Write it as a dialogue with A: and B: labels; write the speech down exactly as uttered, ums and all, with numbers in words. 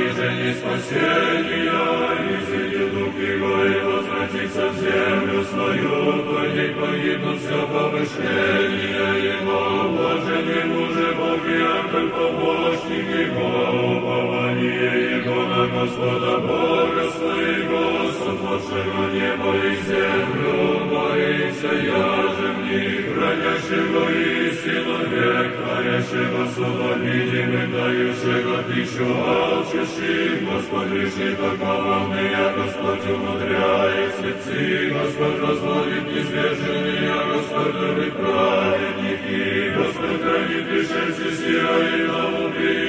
A: унижений спасения, изыдет дух его и возвратится в землю свою, пойдет погибнут все помышления его, блаженный муже Бог Яков, помощник его, упование его на Господа Бога своего, сотворшего небо и землю, боится яже в них, хранящего истину век, творящего судом видимым, дающего пищу алчущим, Господь решит, как волны, а Господь умудряет слепцы, Господь разводит низверженные, а Господь любит праведники, Господь хранит пришельцы сира и на убийц.